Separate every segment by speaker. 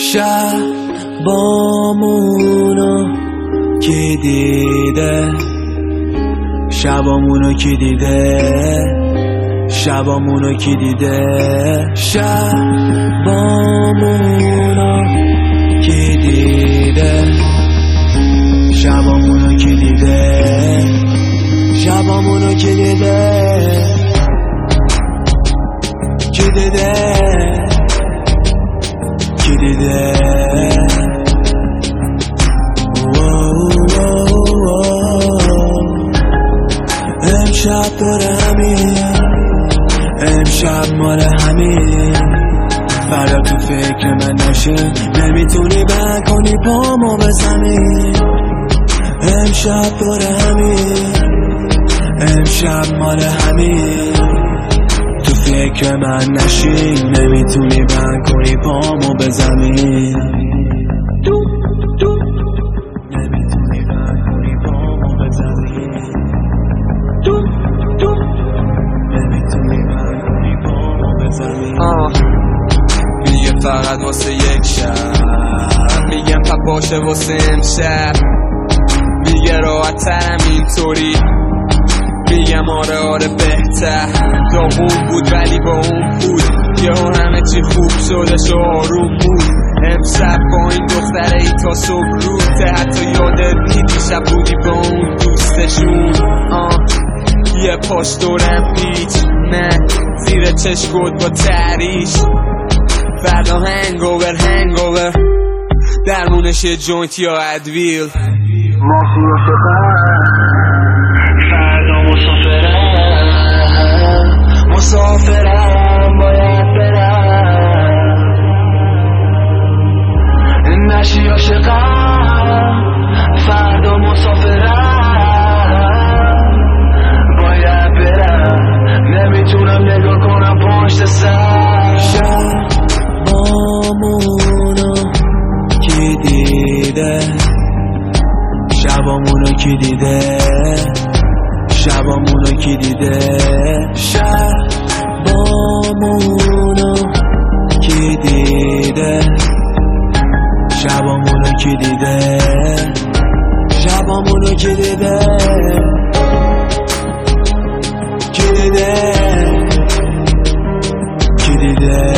Speaker 1: شبامونو کی دیده، شبامونو کی دیده، شبامونو کی دیده، شبامونو کی دیده، شبامونو کی دیده، شبامونو کی دیده، کی دیده، کی دیده. امشب داره همین، امشب مال همین، فردا تو فکر من نشین، نمیتونی بند کنی پامو به زمین. امشب داره همین، امشب مال همین، تو فکر من نشین، نمیتونی بند کنی پامو به زمین. نمیتونی بند کنی پامو به زمین، نمیتونی بند کنی پامو به زمین.
Speaker 2: میگه فقط واسه یک شب، میگم باشه واسه امشب، میگه راحت‌ترم اینطوری، میگم آره بهتر. داغون بود ولی با اون بود، یهو همه چی خوب شدش و آروم بود. امشب با این دختره ای تا صبح روته، حتی یادت نیست شب بودی با اون دوستشون. یه پاش دورم پیچ، نه زیر چشمت با تریش، فردا هنگوور درمونش یه جوینت یا ادویل.
Speaker 1: مافی و فردا مسافرم باید برم، نشی عاشقم فردا مسافرم باید برم، نمیتونم نگاه کنم پشت سر. شبامونو کی دیده، شبامونو کی دیده، شبامونو کی دیده، شبامونو کی دیده، شبامونو کی دیده، شبامونو کی دیده، کی دیده، کی دیده.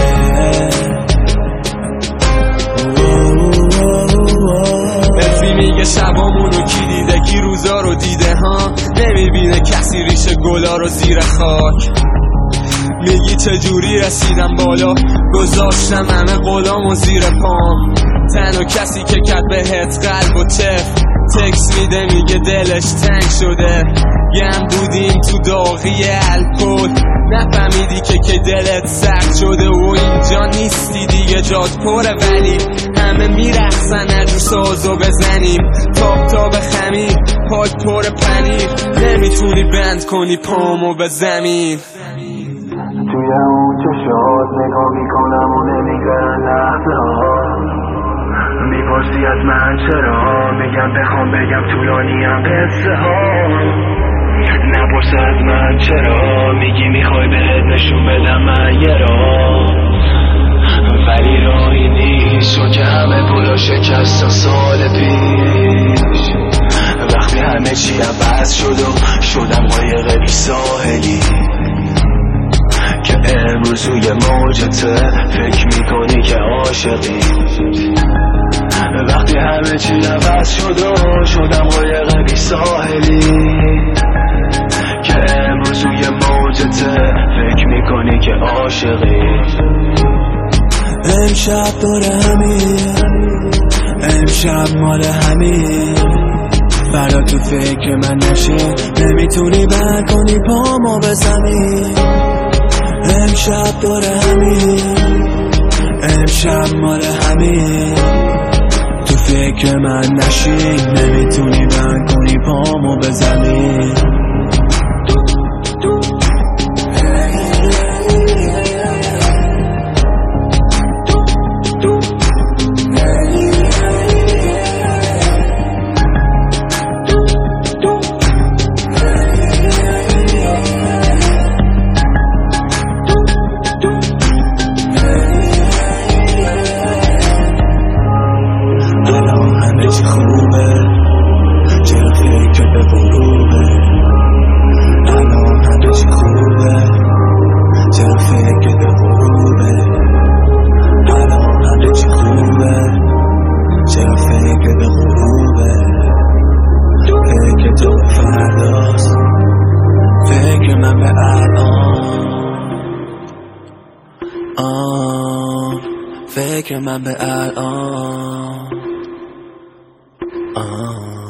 Speaker 2: میگه شبامونو کی دیده، کی روزا رو دیده ها، نمیبینه کسی ریشه گلا رو زیر خاک. میگی چجوری رسیدم بالا، گذاشتم همه غلام و زیر پام. تنها کسی که کرد بهت قلب و تکس میده، میگه دلش تنگ شده. گم بودیم تو داغی الکل، نفهمیدی که دلت سرد شده و اینجا نیستی دیگه، جات پره ولی همه میرخصن نجور سازو بزنیم. تاب خمیر پاک پر پنیر، نمیتونی بند کنی پامو به زمین.
Speaker 1: توی اون چشات نگاه میکنم و نمیگرن لحظه ها، میپرسی از من چرا، میگم بخوام بگم طولانیم قصه ها. نپرس از من چرا، میگی میخوای بهت نشون بدم من یه راه، ولی راهی نیست چون که همه پولا شکست سال پیش. وقتی همه چی عوض شد و شدم قایق بی ساحلی، که امروز روی موجته فکر میکنی که عاشقی. وقتی همه چی عوض شد و شدم قایق بی ساحلی، که امروز روی موجته فکر میکنی که عاشقی. امشب داره همین، امشب مال همین، فردا تو فکر من نشین، نمیتونی بند کنی پامو به زمین. امشب داره همین، امشب مال همین، تو فکر من نشین، نمیتونی بند کنی پامو به زمین. فکر من به الان